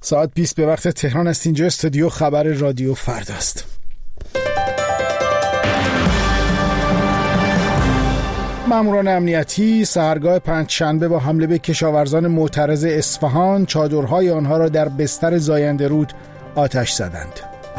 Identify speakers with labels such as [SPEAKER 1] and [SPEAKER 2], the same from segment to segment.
[SPEAKER 1] ساعت 20 به وقت تهران است. اینجا استودیو خبر رادیو فرداست. ماموران امنیتی سحرگاه پنجشنبه با حمله به کشاورزان معترض اصفهان چادرهای آنها را در بستر زاینده رود آتش زدند.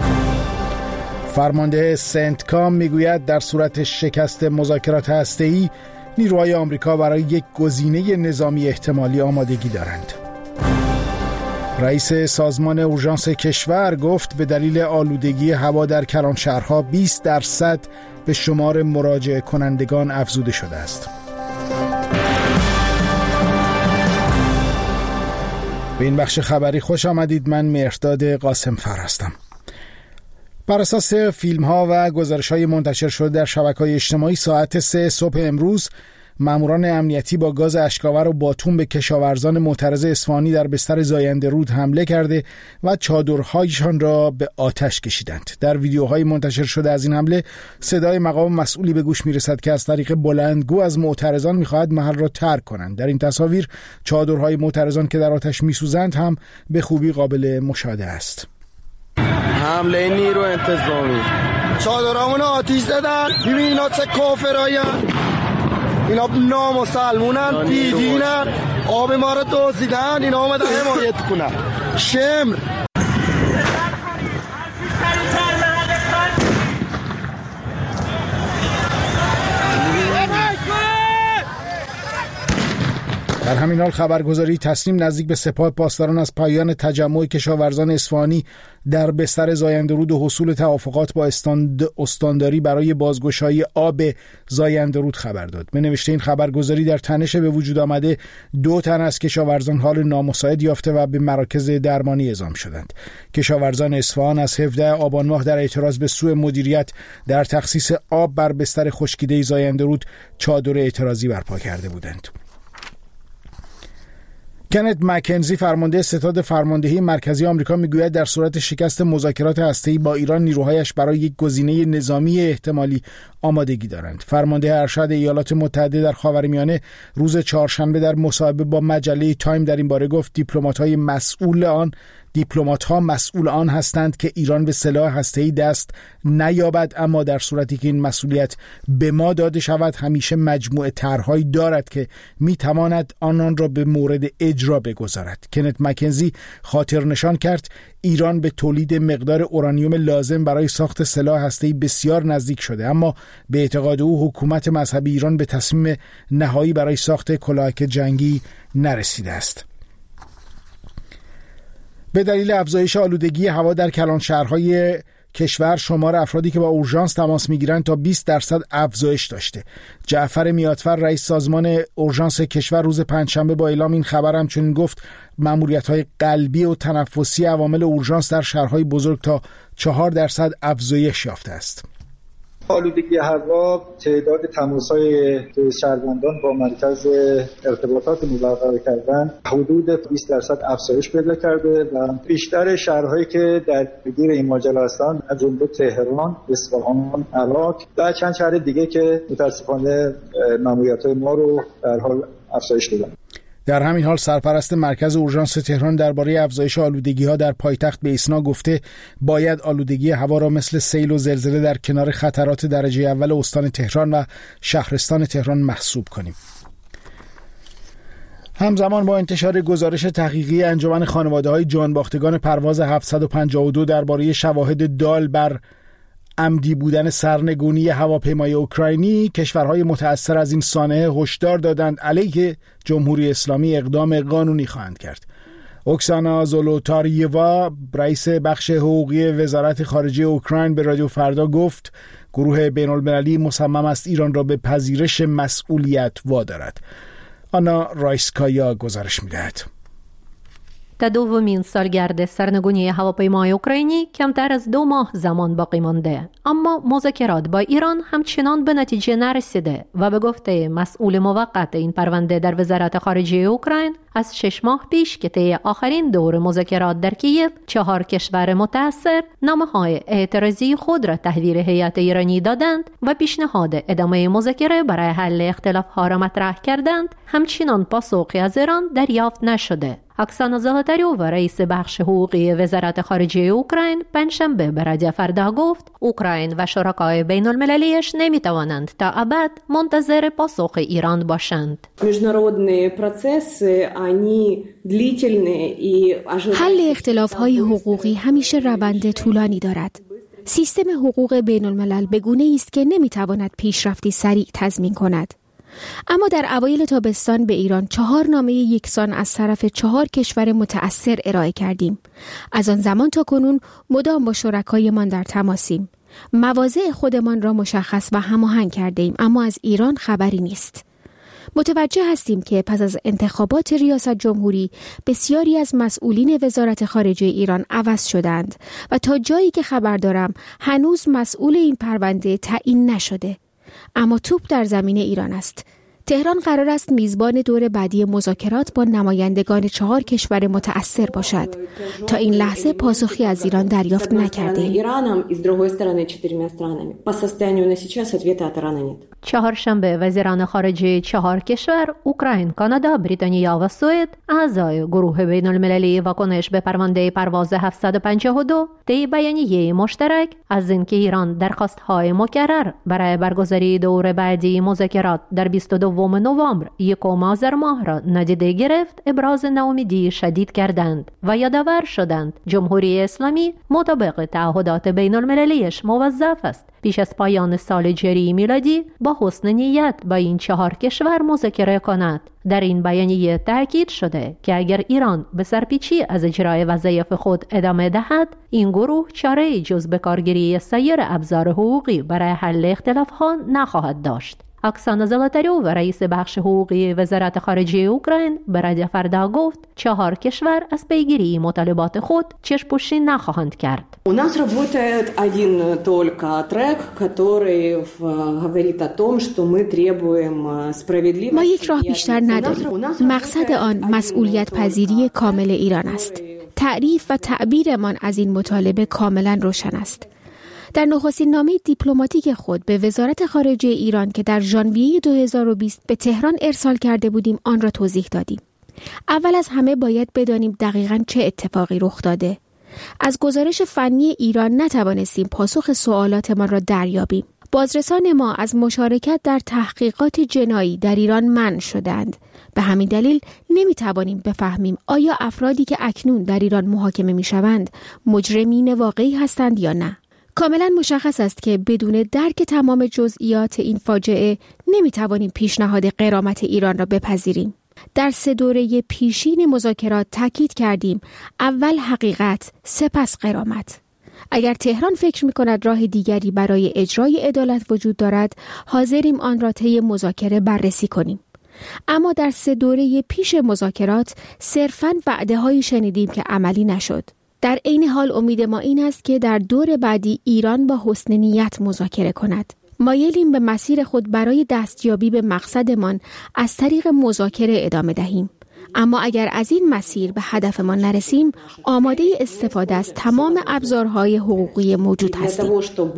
[SPEAKER 1] فرمانده سنتکام میگوید در صورت شکست مذاکرات هسته‌ای نیروهای آمریکا برای یک گزینه نظامی احتمالی آمادگی دارند. رئیس سازمان اورژانس کشور گفت به دلیل آلودگی هوا در کلانشهرها 20% به شمار مراجعه کنندگان افزوده شده است. به این بخش خبری خوش آمدید. من مهرداد قاسمفر هستم. بر اساس فیلم‌ها و گزارش‌های منتشر شده در شبکه‌های اجتماعی ساعت 3 صبح امروز ماموران امنیتی با گاز اشک‌آور و باتون به کشاورزان معترض اصفهانی در بستر زاینده رود حمله کرده و چادرهایشان را به آتش کشیدند. در ویدیوهای منتشر شده از این حمله صدای مقام مسئولی به گوش میرسد که از طریق بلندگو از معترضان می‌خواهد محل را ترک کنند. در این تصاویر چادرهای معترضان که در آتش می‌سوزند هم به خوبی قابل مشاهده است.
[SPEAKER 2] حمله نیرو انتظامی چادرامون آتیش زدن. ببین اینا چه کافرایین، اینا نامسلمونن، بیدینن، آب ما رو دزدیدن، اینا اومدن حمایت کنن. شمر
[SPEAKER 1] در همین حال خبرگزاری تسنیم نزدیک به سپاه پاسداران از پایان تجمع کشاورزان اصفهانی در بستر زاینده رود و حصول توافقات با استانداری برای بازگشایی آب زاینده رود خبر داد. به نوشته این خبرگزاری در تنش به وجود آمده 2 تن از کشاورزان حال نامساعد یافته و به مراکز درمانی اعزام شدند. کشاورزان اصفهان از 17 آبان ماه در اعتراض به سوء مدیریت در تخصیص آب بر بستر خشکیده زاینده رود چادر اعتراضی برپا کرده بودند. کنت مکنزی فرمانده ستاد فرماندهی مرکزی آمریکا میگوید در صورت شکست مذاکرات هسته‌ای با ایران نیروهایش برای یک گزینه نظامی احتمالی آمادگی دارند. فرمانده ارشد ایالات متحده در خاورمیانه روز چهارشنبه در مصاحبه با مجله تایم در این باره گفت دیپلمات‌ها مسئول آن هستند که ایران به سلاح هسته‌ای دست نیابد، اما در صورتی که این مسئولیت به ما داده شود همیشه مجموعه طرح‌هایی دارد که می‌تواند آنان را به مورد اجرا بگذارد. کنت مکنزی خاطر نشان کرد ایران به تولید مقدار اورانیوم لازم برای ساخت سلاح هسته‌ای بسیار نزدیک شده، اما به اعتقاد او حکومت مذهبی ایران به تصمیم نهایی برای ساخت کلاهک جنگی نرسیده است. به دلیل افزایش آلودگی هوا در کلانشهرهای کشور شمار افرادی که با اورژانس تماس میگیرند تا 20% افزایش داشته. جعفر میاتفر رئیس سازمان اورژانس کشور روز پنجشنبه با اعلام این خبر همچنین گفت ماموریت‌های قلبی و تنفسی عوامل اورژانس در شهرهای بزرگ تا 4% افزایش یافته است.
[SPEAKER 3] آلودگی هوا تعداد تماس‌های شهروندان با مرکز ارتباطات مبرقرار کردن حدود 20% افزایش پیدا کرده و بیشتر شهرهایی که درگیر این ماجرا هستند از جمله تهران، اصفهان، عراق و چند شهر دیگه که متاسفانه ماموریت‌های ما رو در حال افزایش دادن.
[SPEAKER 1] در همین حال سرپرست مرکز اورژانس تهران درباره افزایش آلودگی‌ها در پایتخت به ایسنا گفته باید آلودگی هوا را مثل سیل و زلزله در کنار خطرات درجه اول استان تهران و شهرستان تهران محسوب کنیم. همزمان با انتشار گزارش تحقیقی انجمن خانواده‌های جانباختگان پرواز 752 درباره شواهد دال بر عمدی بودن سرنگونی هواپیمای اوکراینی، کشورهای متأثر از این سانحه هشدار دادند علیه جمهوری اسلامی اقدام قانونی خواهند کرد. اوکسانا زولوتاریوا رئیس بخش حقوقی وزارت خارجه اوکراین به رادیو فردا گفت گروه بین‌المللی مصمم است ایران را به پذیرش مسئولیت وادارد. آنا رایسکایا گزارش می‌دهد.
[SPEAKER 4] تا دومین سالگرد سرنگونی هواپیمای اوکراینی کمتر از 2 ماه زمان باقی مانده، اما مذاکرات با ایران همچنان به نتیجه نرسیده و به گفته مسئول موقت این پرونده در وزارت خارجه اوکراین از 6 ماه پیش که طی آخرین دور مذاکرات در کییف 4 کشور متأثر نامه‌های اعتراضی خود را تحویل هیئت ایرانی دادند و پیشنهاد ادامه مذاکره برای حل اختلاف‌ها را مطرح کردند، همچنان پاسخی از ایران دریافت نشده. اکسانا زاهاتاریووا رئیس بخش حقوقی وزارت خارجه اوکراین پنجشنبه به رادیو فردا گفت اوکراین و شرکای بین المللیش نمیتوانند تا ابد منتظر پاسخ ایران باشند.
[SPEAKER 5] حل اختلاف‌های حقوقی همیشه روند طولانی دارد. سیستم حقوق بین الملل به گونه‌ای است که نمیتواند پیشرفتی سریع تضمین کند. اما در اوایل تابستان به ایران 4 نامه یکسان از طرف 4 کشور متأثر ارائه کردیم. از آن زمان تا کنون مدام با شرکایمان در تماسیم. مواضع خودمان را مشخص و هماهنگ کرده ایم، اما از ایران خبری نیست. متوجه هستیم که پس از انتخابات ریاست جمهوری بسیاری از مسئولین وزارت خارجه ایران عوض شدند و تا جایی که خبر دارم هنوز مسئول این پرونده تعیین نشده. اما توپ در زمین ایران است. تهران قرار است میزبان دور بعدی مذاکرات با نمایندگان 4 کشور متأثر باشد. تا این لحظه پاسخی از ایران دریافت نکرده.
[SPEAKER 4] چهارشنبه وزیران خارجه 4 کشور اوکراین، کانادا، بریتانیا و سوئد اعضای گروه بین المللی واکنش به پرونده پرواز 752 طی بیانیه مشترک از اینکه ایران درخواست‌های مکرر برای برگزاری دور بعدی مذاکرات در 22 نوامبر 1 آذر ماه را ندیده گرفت ابراز ناامیدی شدید کردند و یادآور شدند جمهوری اسلامی مطابق تعهدات بین المللیش موظف است پیش از پایان سال جاری میلادی با حسن نیت با این 4 کشور مذاکره کند. در این بیانیه تاکید شده که اگر ایران به سرپیچی از اجرای وظایف خود ادامه دهد، این گروه چاره‌ای جز به کارگیری سایر ابزار حقوقی برای حل اختلاف‌ها نخواهد داشت. اکسانا زاهاتاریووا رئیس بخش حقوقی وزارت خارجه اوکراین به رادیو فردا گفت 4 کشور از پیگیری مطالبات خود چشم‌پوشی نخواهند کرد.
[SPEAKER 6] У нас работает один только трек, который говорит о том, что мы требуем справедливости.
[SPEAKER 5] ما یک راه بیشتر نداریم. مقصد آن مسئولیت پذیری کامل ایران است. تعریف و تعبیرمان از این مطالبه کاملا روشن است. در نخستین نامه دیپلماتیک خود به وزارت خارجه ایران که در ژانویه 2020 به تهران ارسال کرده بودیم آن را توضیح دادیم. اول از همه باید بدانیم دقیقاً چه اتفاقی رخ داده. از گزارش فنی ایران نتوانستیم پاسخ سوالاتمان را دریابیم. بازرسان ما از مشارکت در تحقیقات جنایی در ایران منع شدند. به همین دلیل نمیتوانیم بفهمیم آیا افرادی که اکنون در ایران محاکمه میشوند مجرمین واقعی هستند یا نه. کاملا مشخص است که بدون درک تمام جزئیات این فاجعه نمیتوانیم پیشنهاد غرامت ایران را بپذیریم. در 3 دوره پیشین مذاکرات تاکید کردیم اول حقیقت، سپس غرامت. اگر تهران فکر می‌کند راه دیگری برای اجرای عدالت وجود دارد، حاضریم آن را طی مذاکره بررسی کنیم. اما در 3 دوره پیش مذاکرات صرفاً وعده‌هایی شنیدیم که عملی نشد. در عین حال امید ما این است که در دور بعدی ایران با حسن نیت مذاکره کند. مایلیم به مسیر خود برای دستیابی به مقصدمان از طریق مذاکره ادامه دهیم. اما اگر از این مسیر به هدفمان نرسیم، آماده استفاده از تمام ابزارهای حقوقی موجود هستیم.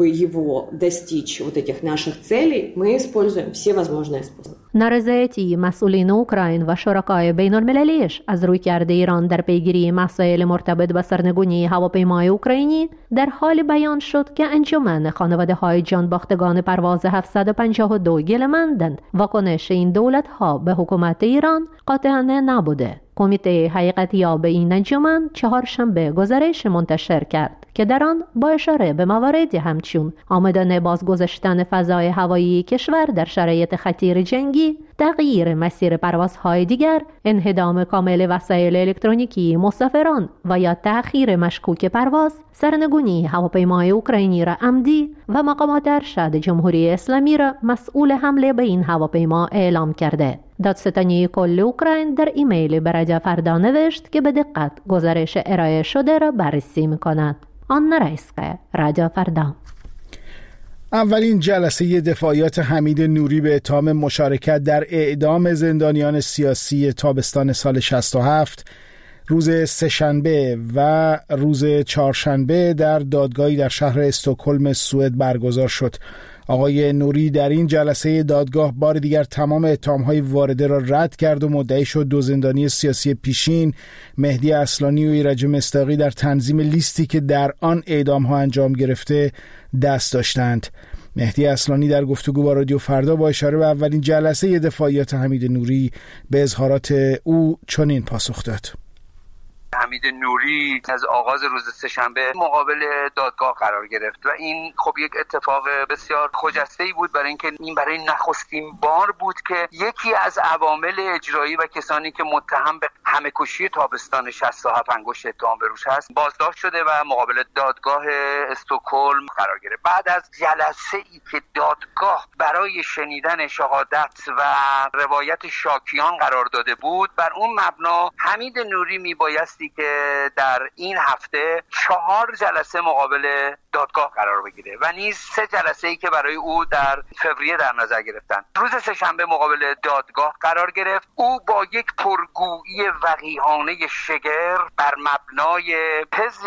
[SPEAKER 4] نارضایتی مسئولین اوکراین و شرکای بین المللیش از رویکرد ایران در پیگیری مسائل مرتبط با سرنگونی هواپیمای اوکراینی در حال بیان شد که انجمن خانواده‌های جانباختگان پرواز 752 گله‌مندند واکنش این دولت‌ها به حکومت ایران قاطعانه نبوده. کمیته حقیقتیاب این انجمن 4 شنبه گزارش منتشر کرد که در آن با اشاره به مواردی همچون آمدن بازگذاشتن فضای هوایی کشور در شرایط خطیر جنگی، تغییر مسیر پروازهای دیگر، انهدام کامل وسایل الکترونیکی مسافران و یا تأخیر مشکوک پرواز، سرنگونی هواپیمای اوکراینی را عمدی و مقامات ارشد جمهوری اسلامی را مسئول حمله به این هواپیما اعلام کرده. دادستانی کل اوکراین در ایمیل به رادیو فردا نوشت که به دقت گزارش ارائه شده را بررسی می‌کند. آن رئیسه رادیو فردا.
[SPEAKER 1] اولین جلسه دفاعیات حمید نوری به اتهام مشارکت در اعدام زندانیان سیاسی تابستان سال 67 روز سه‌شنبه و روز چهارشنبه در دادگاهی در شهر استکهلم سوئد برگزار شد. آقای نوری در این جلسه دادگاه بار دیگر تمام اتهام‌های وارده را رد کرد و مدعی شد دو زندانی سیاسی پیشین مهدی اصلانی و ایرج مصداقی در تنظیم لیستی که در آن اعدام‌ها انجام گرفته دست داشتند. مهدی اصلانی در گفتگو با رادیو فردا با اشاره به اولین جلسه دفاعیات حمید نوری به اظهارات او چنین پاسخ داد:
[SPEAKER 7] حمید نوری از آغاز روز سه‌شنبه مقابل دادگاه قرار گرفت و این خب یک اتفاق بسیار خجسته‌ای بود، برای اینکه این برای نخستین بار بود که یکی از عوامل اجرایی و کسانی که متهم به همه‌کشی تابستان 67 انگشت اتهام به روش هست بازداشت شده و مقابل دادگاه استکهلم قرار گرفت. بعد از جلسه‌ای که دادگاه برای شنیدن شهادت و روایت شاکیان قرار داده بود، بر اون مبنا حمید نوری میبایستی که در این هفته 4 جلسه مقابل دادگاه قرار بگیره و نیز 3 جلسه‌ای که برای او در فوریه در نظر گرفتن. روز سه‌شنبه مقابل دادگاه قرار گرفت. او با یک پرگویی وقیحانه شگرف بر مبنای تز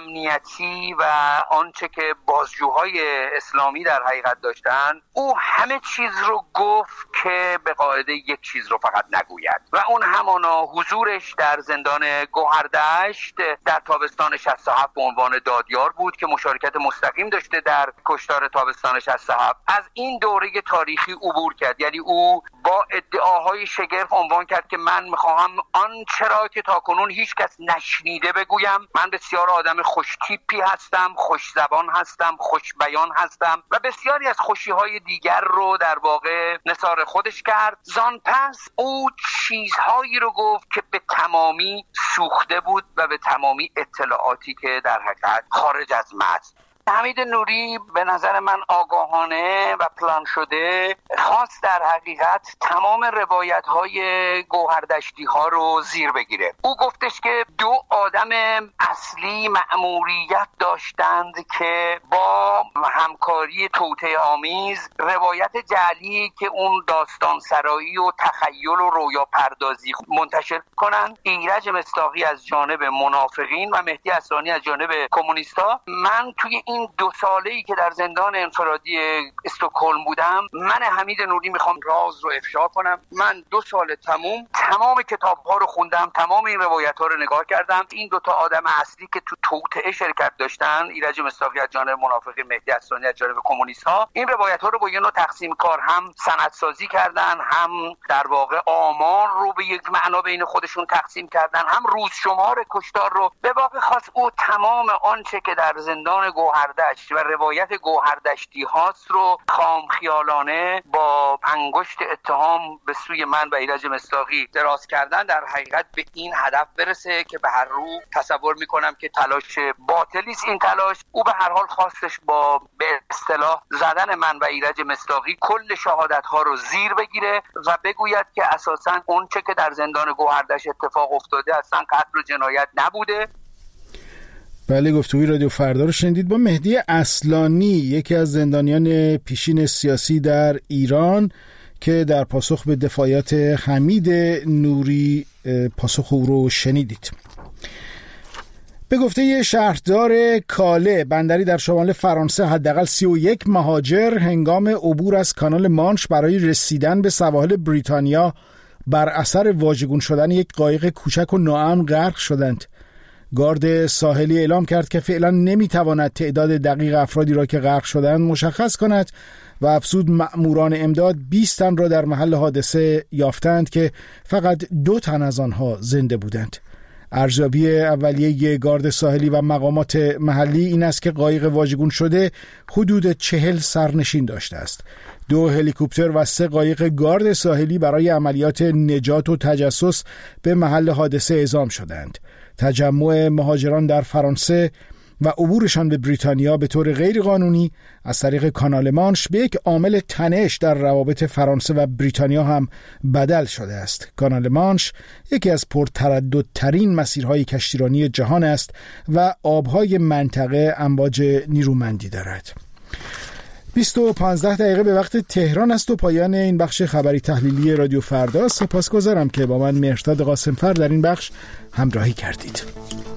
[SPEAKER 7] امنیتی و آنچه که بازجوهای اسلامی در حقیقت داشتن، او همه چیز رو گفت که به قاعده یک چیز رو فقط نگوید و اون همانا حضورش در زندان گوهردشت در تابستان 67 به عنوان دادیار بود که مشارکت مستقیم داشته در کشتار تابستان 67. از این دوره تاریخی عبور کرد، یعنی او با ادعاهای شگرف عنوان کرد که من میخواهم آنچه را که تاکنون هیچ کس نشنیده بگویم. من بسیار آدم خوشتیپی هستم، خوش زبان هستم، خوش بیان هستم و بسیاری از خوشیهای دیگر رو در واقع نثار خودش کرد. زان پس او چیزهایی رو گفت که به تمامی سوخته بود و به تمامی اطلاعاتی که در حقیقت خارج از متن. حمید نوری به نظر من آگاهانه و پلان شده خواست در حقیقت تمام روایت‌های گوهردشتی ها رو زیر بگیره. او گفتش که 2 آدم اصلی مأموریت داشتند که با همکاری توطئه آمیز روایت جعلی که اون داستان سرایی و تخیل و رویا پردازی منتشر کنند. ایرج مصداقی از جانب منافقین و مهدی اصلانی از جانب کمونیست‌ها. من توی این 2 ساله‌ای که در زندان انفرادی استکهلم بودم، من حمید نوری میخوام راز رو افشا کنم. من 2 سال تمام کتاب‌ها رو خوندم، تمام این روایت‌ها رو نگاه کردم. این 2 تا آدم اصلی که تو توطئه شرکت داشتن، ایرج مصداقی از جانب منافقین، مهدی اصلانی از جانب کمونیست‌ها، این روایت‌ها رو با یه نوع تقسیم کار هم سندسازی کردن، هم در واقع آمار رو به یک معنا بین خودشون تقسیم کردن، هم روز شمار کشتار رو. به واقع خاص او تمام آنچه که در زندان گوهردشت و روایت گوهردشتی هاست رو خامخیالانه با انگشت اتهام به سوی من و ایرج مصداقی دراز کردن، در حقیقت به این هدف برسه که به هر رو تصور میکنم که تلاش باطلی است. این تلاش او به هر حال خواستش با به اصطلاح زدن من و ایرج مصداقی کل شهادت ها رو زیر بگیره و بگوید که اساساً اون چه که در زندان گوهردشت اتفاق افتاده اصلا قتل و جنایت نبوده.
[SPEAKER 1] بله، گفتگوی رادیو فردا رو شنیدید با مهدی اصلانی، یکی از زندانیان پیشین سیاسی در ایران که در پاسخ به دفاعیات حمید نوری پاسخ او رو شنیدید. به گفته شهردار کاله بندری در شمال فرانسه، حداقل 31 مهاجر هنگام عبور از کانال مانش برای رسیدن به سواحل بریتانیا بر اثر واژگون شدن یک قایق کوچک و ناامن غرق شدند. گارد ساحلی اعلام کرد که فعلا نمیتواند تعداد دقیق افرادی را که غرق شدند مشخص کند و افزود مأموران امداد 20 تن را در محل حادثه یافتند که فقط 2 تن از آنها زنده بودند. ارزیابی اولیه گارد ساحلی و مقامات محلی این است که قایق واژگون شده حدود 40 سرنشین داشته است. 2 هلیکوپتر و 3 قایق گارد ساحلی برای عملیات نجات و تجسس به محل حادثه اعزام شدند. تجمع مهاجران در فرانسه و عبورشان به بریتانیا به طور غیر قانونی از طریق کانال مانش به یک عامل تنش در روابط فرانسه و بریتانیا هم بدل شده است. کانال مانش یکی از پرترددترین مسیرهای کشتیرانی جهان است و آبهای منطقه امواج نیرومندی دارد. 20:15 به وقت تهران است و پایان این بخش خبری تحلیلی رادیو فردا. سپاسگزارم که با من مهرداد قاسمفر در این بخش همراهی کردید.